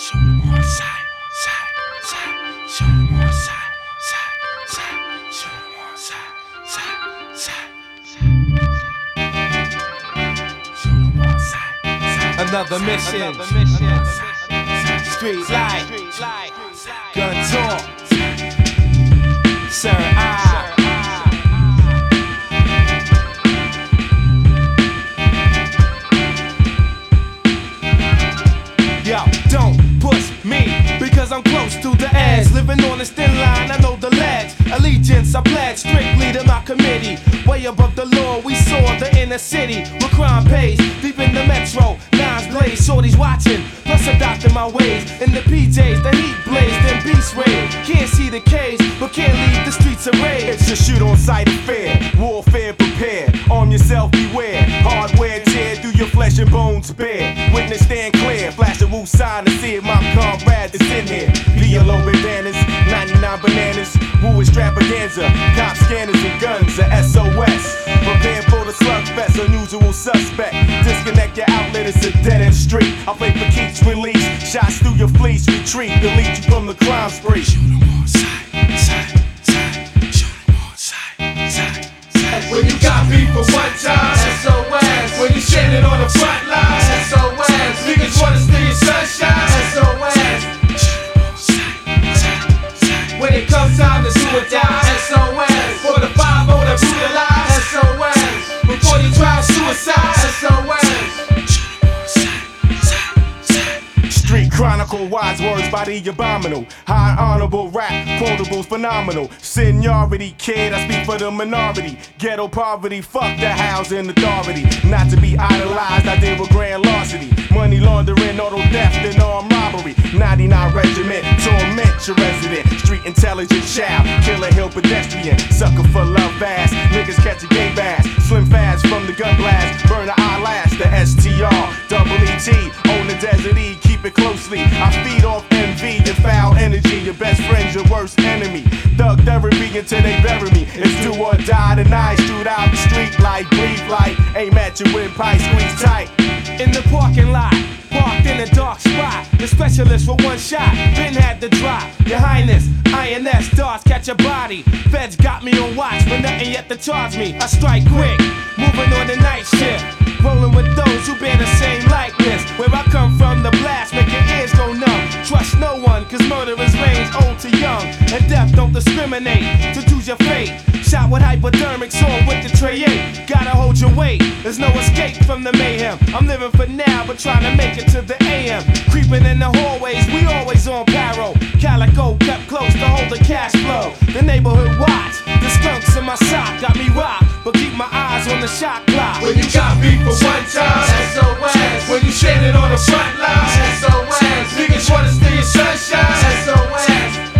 Show them all side, side, side. Show them all side, side, side. Show them all side, side, side, side. Show them all side, side. Another mission. Street light. Gun talk. Sir, Yo, don't push me, because I'm close to the edge. Living on this thin line, I know the ledge. Allegiance, I pledge strictly to my committee. Way above the law, we saw the inner city. Where crime pays, deep in the metro. Nines blaze, shorties watching, plus adopting my ways. In the PJs, the heat blaze, then beast raid. Can't see the cage, but can't leave the streets of rage. It's a shoot on sight affair, warfare prepared. Arm yourself, beware. Hardware tear through your flesh and bones bare. Witness stand clear, flash a woo sign to see if my comrade is in here. Yellow bandanas, 99 bananas. Woo extravaganza, cop scanners and guns, a SOS. Prepare for the slugfest, unusual suspect. Disconnect your outlet, it's a dead end street. I play for keeps release, shots through your fleece, retreat, delete you from the crime spree. Show them all side, side, side. Show them all side, side, side. When you got beef for one time, SOS. When you standing on the front line, SOS. Niggas wanna steal your sunshine, SOS. When it comes time to do or die, SOS. For the 5-0 that brutalize, SOS. Before you try suicide, SOS. Street chronicle, wise words by the abominable. High honorable rap, quotables phenomenal. Seniority kid, I speak for the minority. Ghetto poverty, fuck the housing authority. Not to be idolized, I deal with grand larceny. Money laundering, auto theft, and armed robbery. 99 regiment, torment your resident. Street intelligent child, Killer Hill pedestrian. Sucker for love fast, niggas catch a gay bass. Slim fast from the gun blast, burn the eyelash. The STR, double ET, own the Desert E, keep it closely. I feed off envy and foul energy. Your best friend's your worst enemy. Thug therapy until they bury me. It's do or die tonight. Shoot out the street light, breathe light. Aim at your windpipe, squeeze tight. In the parking lot, parked in a dark spot. The specialist for one shot, been had to drop. Your Highness, INS darts catch a body. Feds got me on watch, but nothing yet to charge me. I strike quick, moving on the night shift. Rolling with those who bear the same likeness. Where I come from, the blast make your ears go numb. Trust no one, cause murderers range old to young. And death don't discriminate, to choose your fate. Shot with hypodermic, sword with the tray 8. Gotta hold your weight, there's no escape from the mayhem. I'm living for now, but trying to make it to the AM. Creeping in the hallways, we always on paro. Calico kept close to hold the cash flow. The neighborhood watch, the skunks in my sock got me rocked, but keep my eyes on the shot clock. When you got beef for one time, SOS. When you standing on the front line, SOS. Niggas wanna steal your sunshine, SOS.